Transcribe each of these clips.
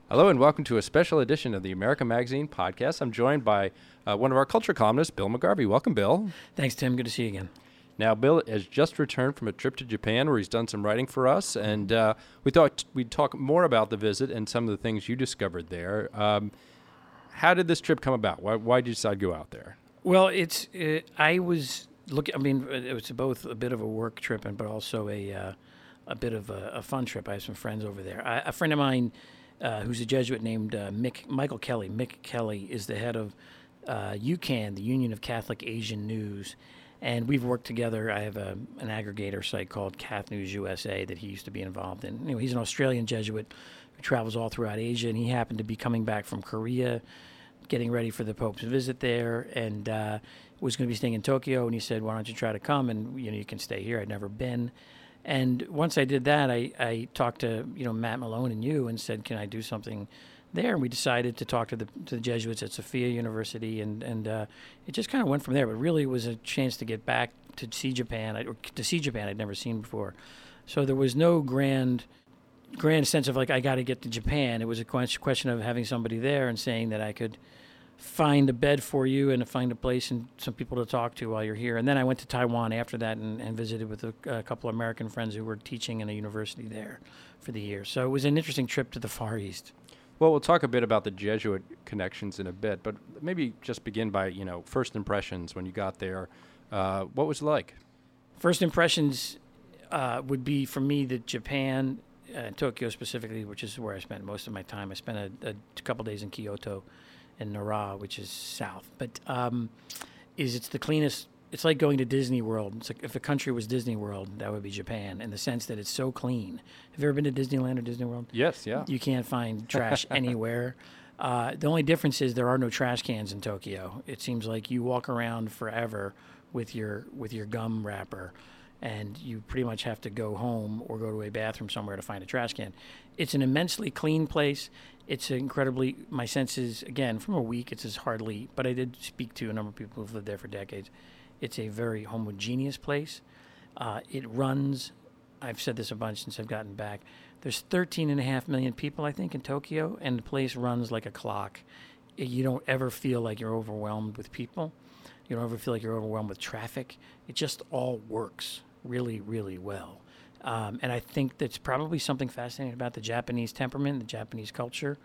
Hello and welcome to a special edition of the American Magazine podcast. I'm joined by one of our culture columnists, Bill McGarvey. Welcome, Bill. Thanks, Tim. Good to see you again. Now, Bill has just returned from a trip to Japan where he's done some writing for us, and we thought we'd talk more about the visit and some of the things you discovered there. How did this trip come about? Why did you decide to go out there? Well, I was looking. I mean, it was both a bit of a work trip but also a bit of a fun trip. I have some friends over there. A friend of mine who's a Jesuit named Michael Kelly. Mick Kelly is the head of UCAN, the Union of Catholic Asian News. And we've worked together. I have an aggregator site called Cath News USA that he used to be involved in. Anyway, he's an Australian Jesuit who travels all throughout Asia, and he happened to be coming back from Korea, getting ready for the Pope's visit there, and was going to be staying in Tokyo. And he said, "Why don't you try to come? And you can stay here. I'd never been." And once I did that, I talked to Matt Malone and you and said, "Can I do something there?" And we decided to talk to the Jesuits at Sophia University, and it just kind of went from there. But really, it was a chance to get back to see Japan, I'd never seen before. So there was no grand sense of like I got to get to Japan. It was a question of having somebody there and saying that I could find a bed for you and find a place and some people to talk to while you're here. And then I went to Taiwan after that and visited with a couple of American friends who were teaching in a university there for the year. So it was an interesting trip to the Far East. Well, we'll talk a bit about the Jesuit connections in a bit, but maybe just begin by, first impressions when you got there. What was it like? First impressions would be, for me, that Japan, Tokyo specifically, which is where I spent most of my time. I spent a couple days in Kyoto and Nara, which is south. But it's the cleanest. It's like going to Disney World. It's like if a country was Disney World, that would be Japan, in the sense that it's so clean. Have you ever been to Disneyland or Disney World? Yes, yeah. You can't find trash anywhere. The only difference is there are no trash cans in Tokyo. It seems like you walk around forever with your gum wrapper, and you pretty much have to go home or go to a bathroom somewhere to find a trash can. It's an immensely clean place. It's incredibly, my sense is, again, from a week, it's as hardly, but I did speak to a number of people who've lived there for decades. It's a very homogeneous place. It runs, I've said this a bunch since I've gotten back, there's 13.5 million people, I think, in Tokyo, and the place runs like a clock. You don't ever feel like you're overwhelmed with people. You don't ever feel like you're overwhelmed with traffic. It just all works really, really well. And I think that's probably something fascinating about the Japanese temperament, the Japanese culture,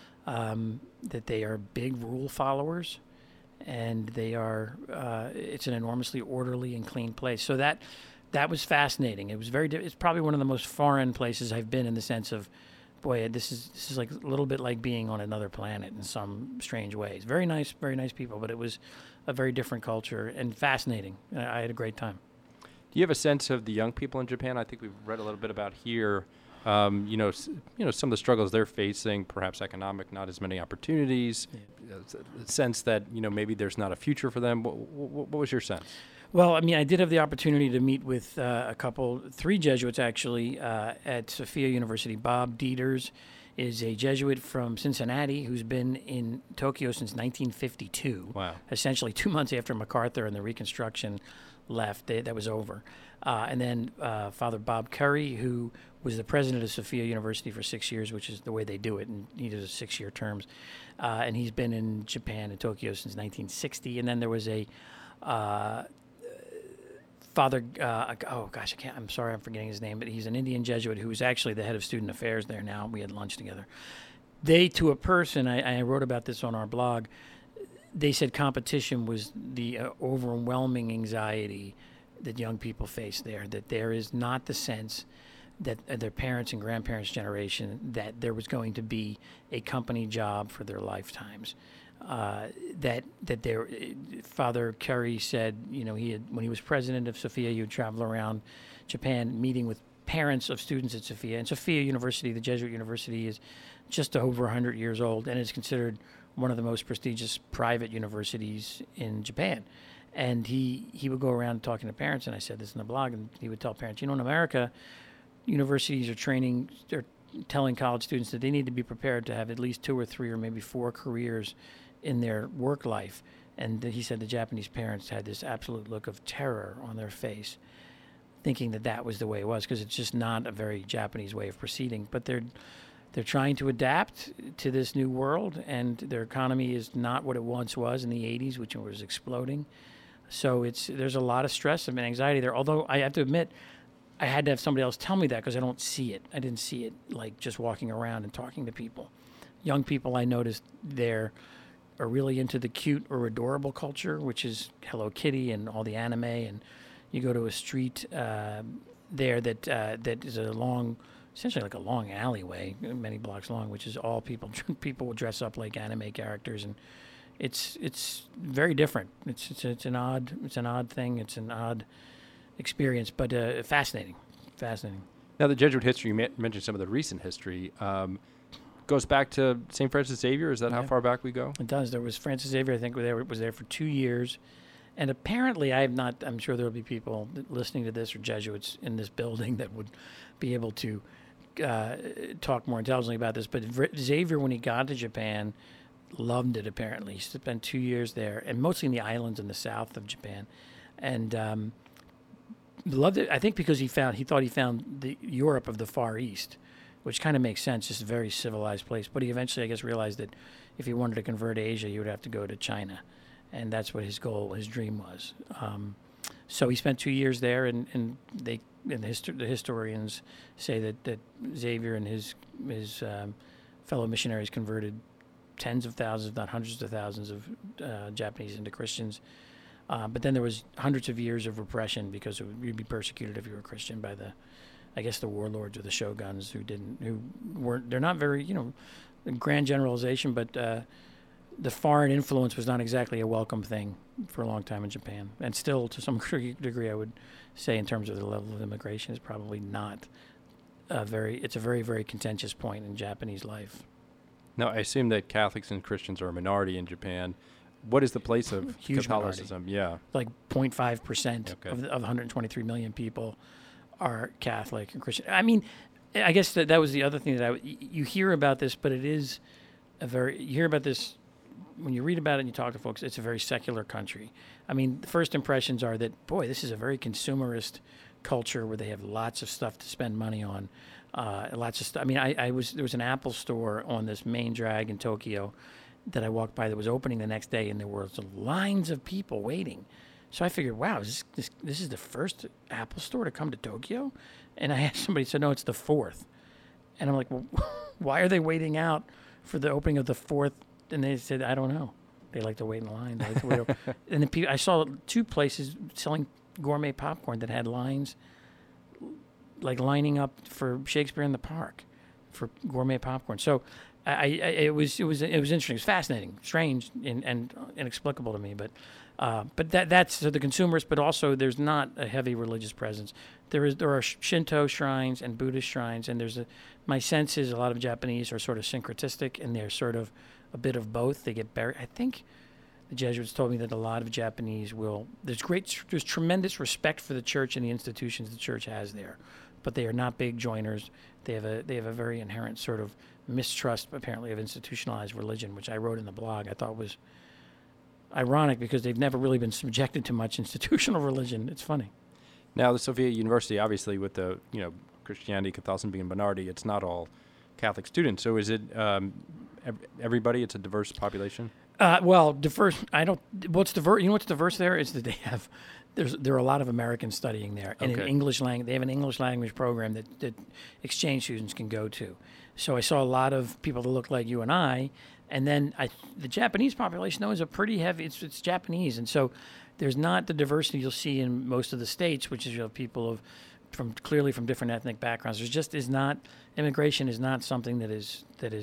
that they are big rule followers, and they are. It's an enormously orderly and clean place. So that was fascinating. It was it's probably one of the most foreign places I've been, in the sense of, boy, this is like a little bit like being on another planet in some strange ways. Very nice people, but it was a very different culture and fascinating. I had a great time. Do you have a sense of the young people in Japan? I think we've read a little bit about here. Some of the struggles they're facing, perhaps economic, not as many opportunities. Yeah. A sense that maybe there's not a future for them. What was your sense? Well, I mean, I did have the opportunity to meet with three Jesuits actually at Sophia University. Bob Dieters is a Jesuit from Cincinnati who's been in Tokyo since 1952. Wow. Essentially 2 months after MacArthur and the Reconstruction left, that was over. And then Father Bob Curry, who was the president of Sophia University for 6 years, which is the way they do it, and he does 6-year terms. And he's been in Japan and Tokyo since 1960. And then there was a Father, I'm sorry, I'm forgetting his name, but he's an Indian Jesuit who is actually the head of student affairs there now. We had lunch together. They, to a person, I wrote about this on our blog, they said competition was the overwhelming anxiety that young people face there, that there is not the sense that their parents' and grandparents' generation, that there was going to be a company job for their lifetimes. Father Curry said, he had, when he was president of Sophia, he would travel around Japan meeting with parents of students at Sophia. And Sophia University, the Jesuit university, is just over 100 years old and is considered one of the most prestigious private universities in Japan. And he would go around talking to parents, and I said this in the blog, and he would tell parents, in America, universities are telling college students that they need to be prepared to have at least 2 or 3 or maybe 4 careers in their work life. And he said the Japanese parents had this absolute look of terror on their face, thinking that was the way it was, because it's just not a very Japanese way of proceeding. But they're trying to adapt to this new world, and their economy is not what it once was in the 80s, which was exploding. So there's a lot of stress and anxiety there. Although I have to admit, I had to have somebody else tell me that because I don't see it. I didn't see it like just walking around and talking to people. Young people I noticed there are really into the cute or adorable culture, which is Hello Kitty and all the anime. And you go to a street there that is essentially like a long alleyway, many blocks long, which is all people will dress up like anime characters, and it's very different. It's an odd thing. It's an odd experience, but fascinating. Now, the Jesuit history, you mentioned some of the recent history, goes back to St. Francis Xavier. Is that how far back we go? It does. There was Francis Xavier, I think, was there for 2 years. And apparently, I'm sure there will be people listening to this or Jesuits in this building that would be able to talk more intelligently about this. But Xavier, when he got to Japan, loved it, apparently. He spent 2 years there, and mostly in the islands in the south of Japan. And loved it, I think, because he thought he found the Europe of the Far East, which kind of makes sense, just a very civilized place. But he eventually, I guess, realized that if he wanted to convert Asia, he would have to go to China. And that's what his dream was. So he spent 2 years there, and the historians say that Xavier and his fellow missionaries converted tens of thousands, if not hundreds of thousands of Japanese into Christians. But then there was hundreds of years of repression because you'd be persecuted if you were a Christian by the warlords or the shoguns they're not very, grand generalization, but the foreign influence was not exactly a welcome thing for a long time in Japan. And still, to some degree, I would say in terms of the level of immigration, is probably not it's a very, very contentious point in Japanese life. Now, I assume that Catholics and Christians are a minority in Japan. What is the place of Huge Catholicism? Minority. Yeah. Like 0.5% of 123 million people are Catholic and Christian. I mean, I guess that was the other thing that you hear about this, but it is you hear about this when you read about it and you talk to folks, it's a very secular country. I mean, the first impressions are that, boy, this is a very consumerist culture where they have lots of stuff to spend money on. Lots of stuff. I mean, there was an Apple store on this main drag in Tokyo that I walked by that was opening the next day, and there were lines of people waiting. So I figured, wow, this is the first Apple store to come to Tokyo? And I asked somebody, said, no, it's the fourth. And I'm like, well, why are they waiting out for the opening of the fourth? And they said, I don't know. They like to wait in line. They like to wait and I saw 2 places selling gourmet popcorn that had lines, like lining up for Shakespeare in the Park for gourmet popcorn. So it was interesting. It was fascinating, strange, and inexplicable to me. But that's the consumers. But also, there's not a heavy religious presence. There are Shinto shrines and Buddhist shrines, and my sense is a lot of Japanese are sort of syncretistic, and they're sort of a bit of both. They get buried. I think the Jesuits told me that a lot of Japanese there's tremendous respect for the church and the institutions the church has there, but they are not big joiners. They have a very inherent sort of mistrust, apparently, of institutionalized religion, which I wrote in the blog. I thought was ironic because they've never really been subjected to much institutional religion. It's funny. Now, the Sophia University, obviously, with the Christianity, Catholicism being a minority, it's not all Catholic students. So is it everybody? It's a diverse population. Well, diverse. What's diverse? You know what's diverse there is that there are a lot of Americans studying there, and in English language, they have an English language program that exchange students can go to. So I saw a lot of people that look like you and I, and then the Japanese population though is a pretty heavy. It's Japanese, and so there's not the diversity you'll see in most of the states, which is people clearly from different ethnic backgrounds. There's just is not immigration is not something that is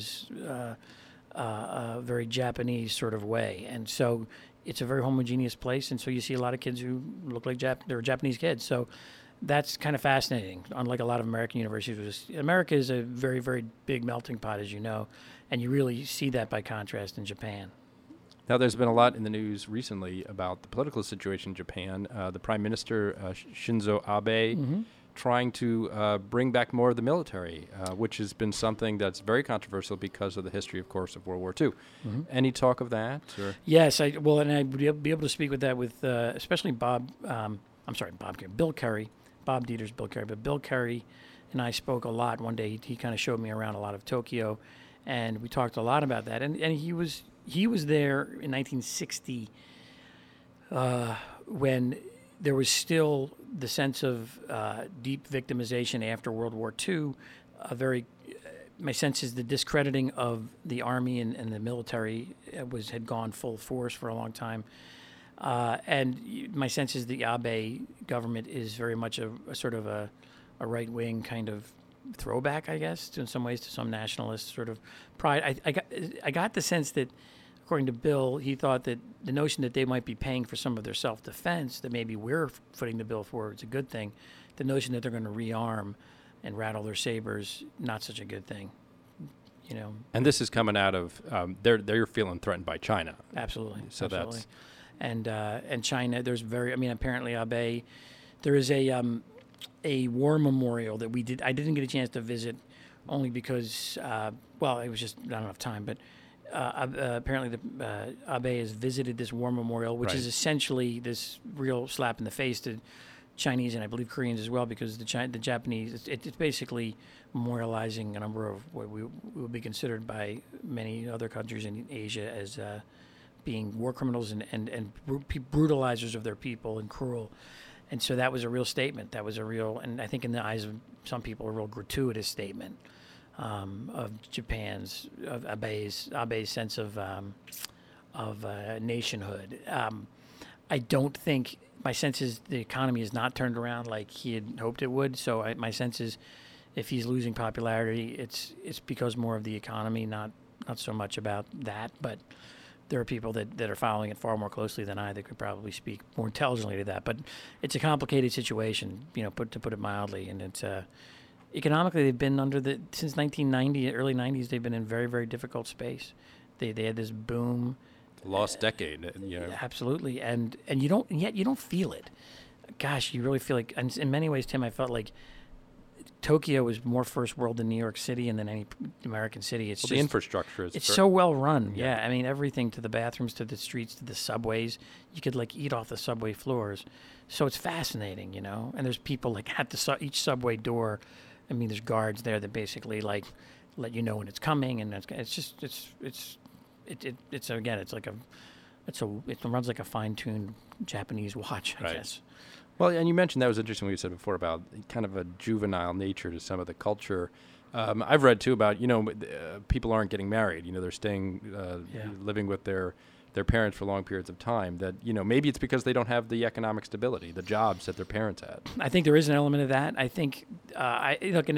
a very Japanese sort of way, and so it's a very homogeneous place, and so you see a lot of kids who look like they're Japanese kids. So that's kind of fascinating. Unlike a lot of American universities, America is a very, very big melting pot, as you know, and you really see that by contrast in Japan. Now, there's been a lot in the news recently about the political situation in Japan. The Prime Minister, Shinzo Abe, trying to bring back more of the military, which has been something that's very controversial because of the history, of course, of World War II. Any talk of that? Or? Yes, and I'd be able to speak with that with especially Bill Curry, Bob Dieter's Bill Curry, but Bill Curry and I spoke a lot. One day he kind of showed me around a lot of Tokyo, and we talked a lot about that. And he was there in 1960 when there was still the sense of deep victimization after World War II. My sense is the discrediting of the army and the military had gone full force for a long time. And my sense is the Abe government is very much a sort of a right-wing kind of throwback, I guess, in some ways to some nationalist sort of pride. I got the sense that, according to Bill, he thought that the notion that they might be paying for some of their self-defense, that maybe we're footing the bill for, it's a good thing. The notion that they're going to rearm and rattle their sabers, not such a good thing. You know. And this is coming out of they're feeling threatened by China. Absolutely. So absolutely. That's and China. There's apparently Abe. There is a war memorial that we did. I didn't get a chance to visit, only because it was just not enough time. But apparently Abe has visited this war memorial, which is essentially this real slap in the face to Chinese and I believe Koreans as well, because the Japanese, it's basically memorializing a number of what will be considered by many other countries in Asia as being war criminals and brutalizers of their people and cruel. And so that was a real statement. That was a real, and I think in the eyes of some people, a real gratuitous statement of Japan's, of Abe's sense of nationhood. I don't think, my sense is the economy is not turned around like he had hoped it would. So my sense is if he's losing popularity, it's because more of the economy, not so much about that. But there are people that are following it far more closely than I that could probably speak more intelligently to that. But it's a complicated situation, to put it mildly. And it's economically, they've been since 1990, early 90s, they've been in very, very difficult space. They had this boom. Lost decade. Absolutely. And you don't feel it. Gosh, you really feel like, and in many ways, Tim, I felt like Tokyo was more first world than New York City and than any American city. It's just, the infrastructure is so well run. Yeah. I mean, everything, to the bathrooms, to the streets, to the subways. You could eat off the subway floors. So it's fascinating, and there's people at each subway door. I mean, there's guards there that basically let you know when it's coming, and it runs like a fine-tuned Japanese watch, I guess. Well, and you mentioned that was interesting what you said before about kind of a juvenile nature to some of the culture. I've read too about people aren't getting married. They're staying living with their parents for long periods of time. That maybe it's because they don't have the economic stability, the jobs that their parents had. I think there is an element of that. I think I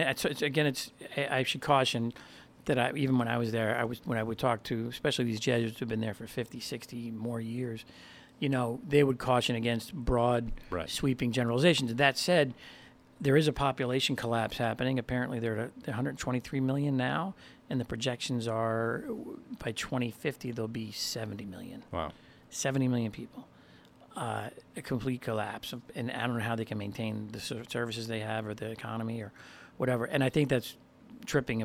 should caution that even when I was there, when I would talk to, especially these Jesuits who've been there for 50, 60 more years, they would caution against broad, sweeping generalizations. That said, there is a population collapse happening. Apparently, they're at 123 million now, and the projections are by 2050 there'll be 70 million. Wow, 70 million people. A complete collapse, and I don't know how they can maintain the services they have or the economy or whatever. And I think that's triggering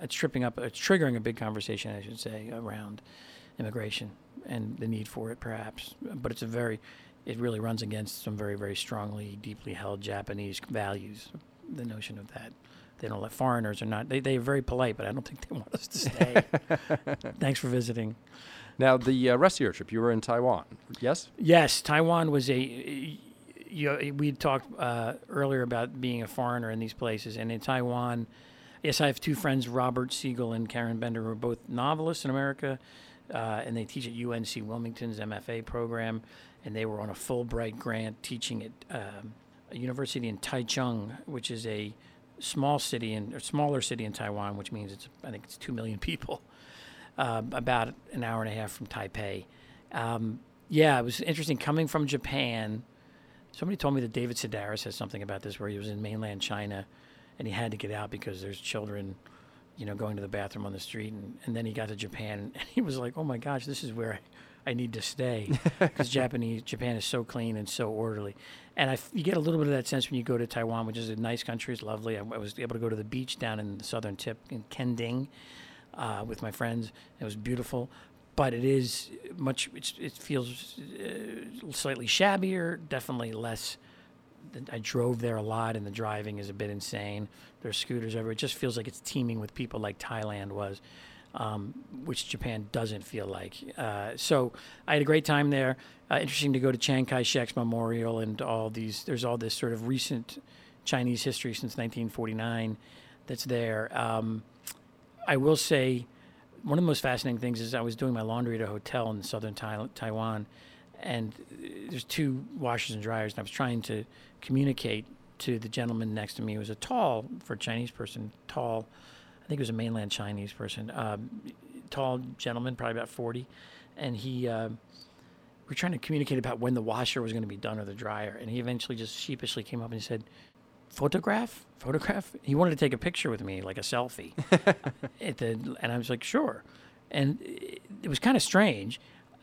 a big conversation, I should say, around immigration and the need for it, perhaps. But it really runs against some very, very strongly, deeply held Japanese values. The notion of that they don't let foreigners they're very polite, but I don't think they want us to stay. Thanks for visiting. Now, the rest of your trip, you were in Taiwan, yes? Yes, Taiwan was we talked earlier about being a foreigner in these places, and in Taiwan. Yes, I have two friends, Robert Siegel and Karen Bender, who are both novelists in America, and they teach at UNC Wilmington's MFA program, and they were on a Fulbright grant teaching at a university in Taichung, which is a smaller city in Taiwan, which means I think it's 2 million people, about an hour and a half from Taipei. It was interesting coming from Japan. Somebody told me that David Sedaris said something about this, where he was in mainland China, and he had to get out because there's children, going to the bathroom on the street. And then he got to Japan, and he was like, oh, my gosh, this is where I need to stay, because Japan is so clean and so orderly. And you get a little bit of that sense when you go to Taiwan, which is a nice country. It's lovely. I was able to go to the beach down in the southern tip in Kending with my friends. It was beautiful. But it feels slightly shabbier, definitely less I drove there a lot, and the driving is a bit insane. There's scooters everywhere. It just feels like it's teeming with people like Thailand was, which Japan doesn't feel like. So I had a great time there. Interesting to go to Chiang Kai-shek's memorial and there's all this sort of recent Chinese history since 1949 that's there. I will say one of the most fascinating things is I was doing my laundry at a hotel in southern Taiwan, and there's 2 washers and dryers, and I was trying to communicate to the gentleman next to me. He was for a Chinese person, tall, I think he was a mainland Chinese person, tall gentleman, probably about 40, and we were trying to communicate about when the washer was going to be done or the dryer, and he eventually just sheepishly came up and he said, photograph? He wanted to take a picture with me, like a selfie. And I was like, sure. And it was kind of strange.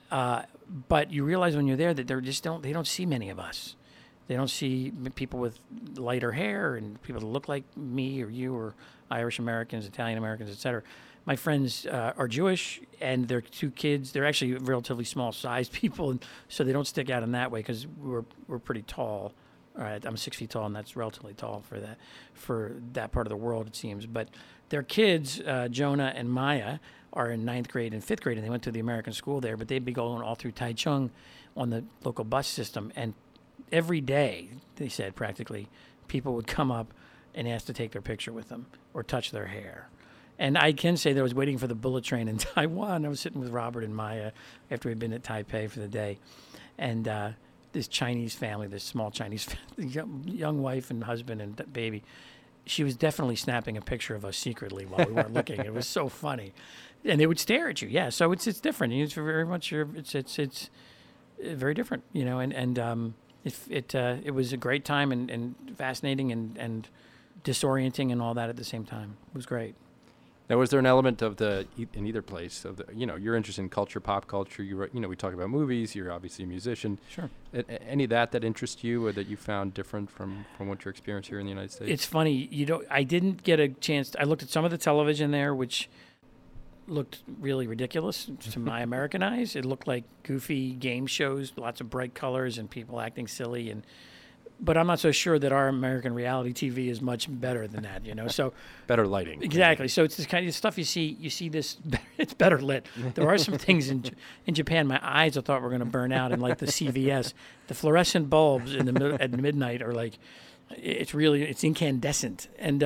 But you realize when you're there that they don't see many of us. They don't see people with lighter hair and people that look like me or you or Irish Americans, Italian Americans, etc. My friends are Jewish, and their 2 kids, they're actually relatively small sized people, and so they don't stick out in that way because we're pretty tall. All right, I'm 6 feet tall, and that's relatively tall for that part of the world, it seems. But their kids, Jonah and Maya, are in 9th grade and 5th grade, and they went to the American school there. But they'd be going all through Taichung on the local bus system, and every day, they said practically, people would come up and ask to take their picture with them or touch their hair. And I can say that I was waiting for the bullet train in Taiwan. I was sitting with Robert and Maya after we'd been at Taipei for the day, and this Chinese family, this small Chinese family, young wife and husband and baby, she was definitely snapping a picture of us secretly while we weren't looking. It was so funny, and they would stare at you. Yeah, so it's different. It's very much it's very different, and it was a great time and fascinating and disorienting and all that at the same time. It was great. Now, was there an element of in either place of you're interested in culture, pop culture? We talk about movies. You're obviously a musician. Sure. Any of that interests you, or that you found different from what your experience here in the United States? It's funny, I didn't get a chance. I looked at some of the television there, which looked really ridiculous to my American eyes. It looked like goofy game shows, lots of bright colors and people acting silly, but I'm not so sure that our American reality TV is much better than that, So better lighting. Exactly. So it's this kind of stuff you see this. It's better lit. There are some things in Japan. My eyes, I thought were going to burn out, and like the CVS, the fluorescent bulbs at midnight are like, it's incandescent, and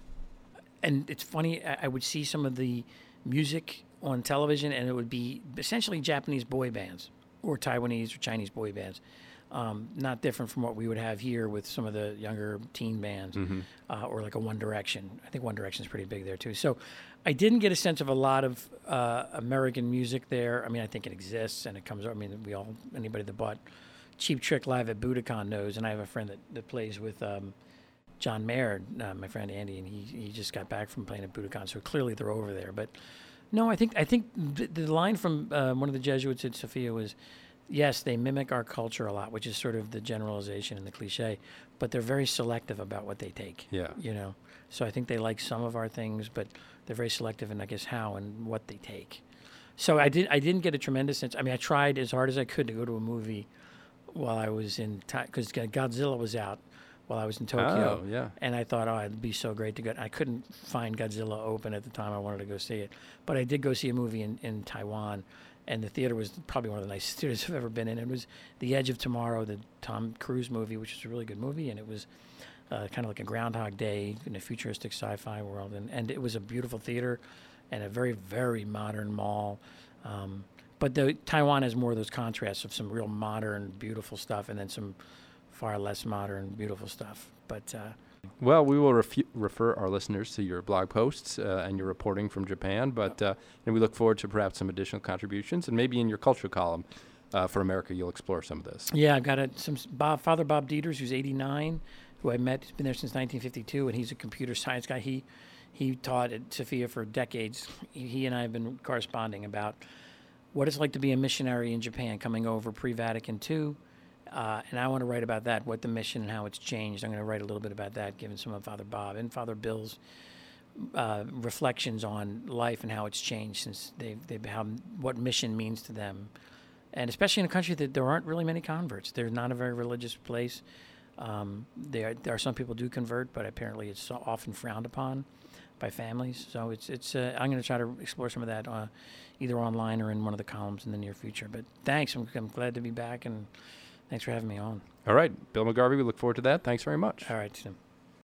it's funny. I would see some of the music on television, and it would be essentially Japanese boy bands or Taiwanese or Chinese boy bands. Not different from what we would have here with some of the younger teen bands, or like a One Direction. I think One Direction is pretty big there too. So I didn't get a sense of a lot of American music there. I mean, I think it exists and it comes. I mean, anybody that bought Cheap Trick live at Budokan knows. And I have a friend that plays with John Mayer, my friend Andy, and he just got back from playing at Budokan. So clearly they're over there. But no, I think the line from one of the Jesuits at Sophia was, yes, they mimic our culture a lot, which is sort of the generalization and the cliche, but they're very selective about what they take. Yeah. So I think they like some of our things, but they're very selective in, I guess, how and what they take. So I didn't get a tremendous sense. I mean, I tried as hard as I could to go to a movie while I was because Godzilla was out while I was in Tokyo. Oh, yeah. And I thought, it'd be so great to go. I couldn't find Godzilla open at the time I wanted to go see it, but I did go see a movie in Taiwan. And the theater was probably one of the nicest theaters I've ever been in. It was The Edge of Tomorrow, the Tom Cruise movie, which is a really good movie. And it was kind of like a Groundhog Day in a futuristic sci-fi world. And it was a beautiful theater and a very, very modern mall. But Taiwan has more of those contrasts of some real modern, beautiful stuff and then some far less modern, beautiful stuff. But well, we will refer our listeners to your blog posts and your reporting from Japan, but and we look forward to perhaps some additional contributions, and maybe in your culture column for America, you'll explore some of this. Yeah, I've got Father Bob Dieters, who's 89, who I met. He's been there since 1952, and he's a computer science guy. He taught at Sophia for decades. He and I have been corresponding about what it's like to be a missionary in Japan coming over pre-Vatican II. And I want to write about that, what the mission and how it's changed. I'm going to write a little bit about that, given some of Father Bob and Father Bill's reflections on life and how it's changed since what mission means to them. And especially in a country that there aren't really many converts. They're not a very religious place. There are some people do convert, but apparently it's so often frowned upon by families. So it's I'm going to try to explore some of that either online or in one of the columns in the near future. But thanks. I'm glad to be back, and thanks for having me on. All right, Bill McGarvey, we look forward to that. Thanks very much. All right, Tim.